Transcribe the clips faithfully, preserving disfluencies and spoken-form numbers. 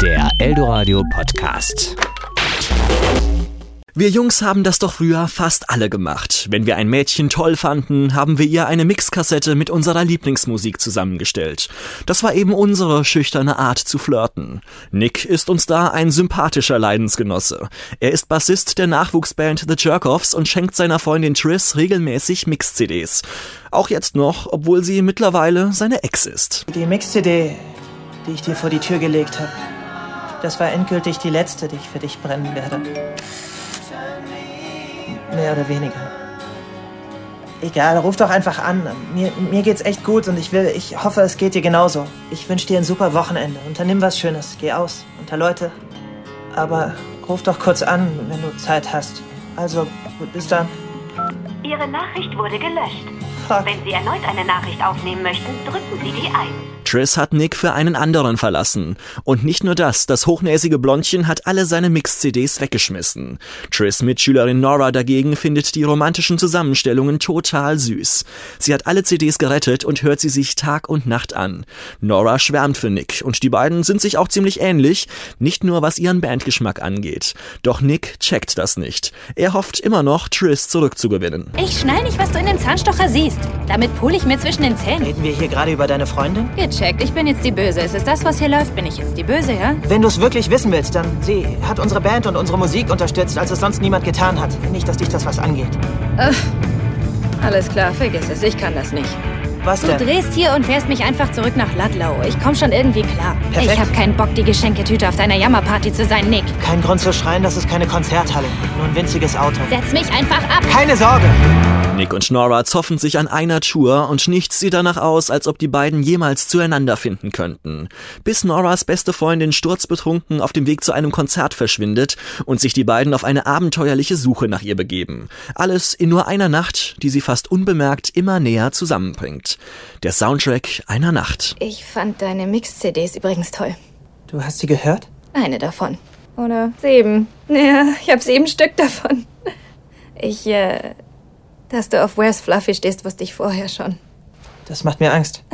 Der Eldoradio Podcast. Wir Jungs haben das doch früher fast alle gemacht. Wenn wir ein Mädchen toll fanden, haben wir ihr eine Mixkassette mit unserer Lieblingsmusik zusammengestellt. Das war eben unsere schüchterne Art zu flirten. Nick ist uns da ein sympathischer Leidensgenosse. Er ist Bassist der Nachwuchsband The Jerkoffs und schenkt seiner Freundin Tris regelmäßig Mix-C Ds. Auch jetzt noch, obwohl sie mittlerweile seine Ex ist. Die Mix-C D, die ich dir vor die Tür gelegt habe, das war endgültig die letzte, die ich für dich brennen werde. Mehr oder weniger. Egal, ruf doch einfach an. Mir, mir geht's echt gut und ich will, ich hoffe, es geht dir genauso. Ich wünsche dir ein super Wochenende. Unternimm was Schönes. Geh aus, unter Leute. Aber ruf doch kurz an, wenn du Zeit hast. Also, gut, bis dann. Ihre Nachricht wurde gelöscht. Fuck. Wenn Sie erneut eine Nachricht aufnehmen möchten, drücken Sie die eins. Tris hat Nick für einen anderen verlassen. Und nicht nur das, das hochnäsige Blondchen hat alle seine Mix-C Ds weggeschmissen. Tris' Mitschülerin Nora dagegen findet die romantischen Zusammenstellungen total süß. Sie hat alle C Ds gerettet und hört sie sich Tag und Nacht an. Nora schwärmt für Nick und die beiden sind sich auch ziemlich ähnlich, nicht nur was ihren Bandgeschmack angeht. Doch Nick checkt das nicht. Er hofft immer noch, Tris zurückzugewinnen. Ich schnall nicht, was du in dem Zahnstocher siehst. Damit pule ich mir zwischen den Zähnen. Reden wir hier gerade über deine Freundin? Gecheckt, ich bin jetzt die Böse. Ist es das, was hier läuft? Bin ich jetzt die Böse, ja? Wenn du es wirklich wissen willst, dann sie hat unsere Band und unsere Musik unterstützt, als es sonst niemand getan hat. Nicht, dass dich das was angeht. Ugh. Alles klar, vergiss es. Ich kann das nicht. Was Du denn? drehst hier und fährst mich einfach zurück nach Ludlow. Ich komm schon irgendwie klar. Perfekt. Ich hab keinen Bock, die Geschenketüte auf deiner Jammerparty zu sein, Nick. Kein Grund zu schreien, das ist keine Konzerthalle. Nur ein winziges Auto. Setz mich einfach ab. Keine Sorge! Nick und Nora zoffen sich an einer Tour und nichts sieht danach aus, als ob die beiden jemals zueinander finden könnten. Bis Noras beste Freundin sturzbetrunken auf dem Weg zu einem Konzert verschwindet und sich die beiden auf eine abenteuerliche Suche nach ihr begeben. Alles in nur einer Nacht, die sie fast unbemerkt immer näher zusammenbringt. Der Soundtrack einer Nacht. Ich fand deine Mix-C Ds übrigens toll. Du hast sie gehört? Eine davon. Oder sieben. Ja, ich hab sieben Stück davon. Ich, äh... Dass du auf Where's Fluffy stehst, wusste ich vorher schon. Das macht mir Angst.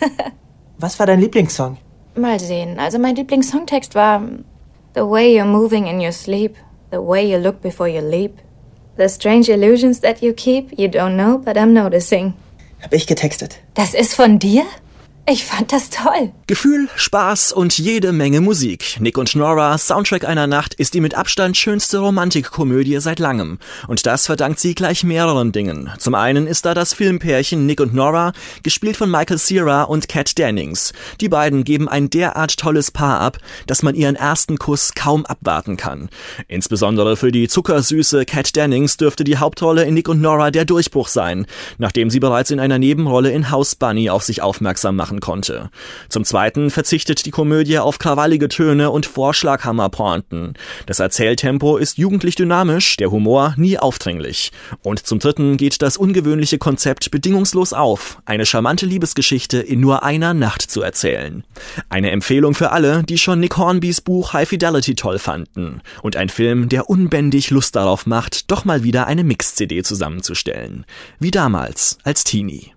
Was war dein Lieblingssong? Mal sehen. Also mein Lieblingssongtext war The way you're moving in your sleep, the way you look before you leap, the strange illusions that you keep, you don't know, but I'm noticing. Hab ich getextet. Das ist von dir? Ich fand das toll. Gefühl, Spaß und jede Menge Musik. Nick und Nora, Soundtrack einer Nacht, ist die mit Abstand schönste Romantikkomödie seit langem. Und das verdankt sie gleich mehreren Dingen. Zum einen ist da das Filmpärchen Nick und Nora, gespielt von Michael Cera und Kat Dennings. Die beiden geben ein derart tolles Paar ab, dass man ihren ersten Kuss kaum abwarten kann. Insbesondere für die zuckersüße Kat Dennings dürfte die Hauptrolle in Nick und Nora der Durchbruch sein, nachdem sie bereits in einer Nebenrolle in House Bunny auf sich aufmerksam machen konnte. Zum Zweiten verzichtet die Komödie auf krawallige Töne und Vorschlaghammer-Pointen. Das Erzähltempo ist jugendlich dynamisch, der Humor nie aufdringlich. Und zum Dritten geht das ungewöhnliche Konzept bedingungslos auf, eine charmante Liebesgeschichte in nur einer Nacht zu erzählen. Eine Empfehlung für alle, die schon Nick Hornbys Buch High Fidelity toll fanden. Und ein Film, der unbändig Lust darauf macht, doch mal wieder eine Mix-C D zusammenzustellen. Wie damals als Teenie.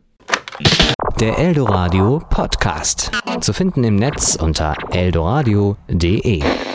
Der Eldoradio Podcast. Zu finden im Netz unter eldoradio punkt de.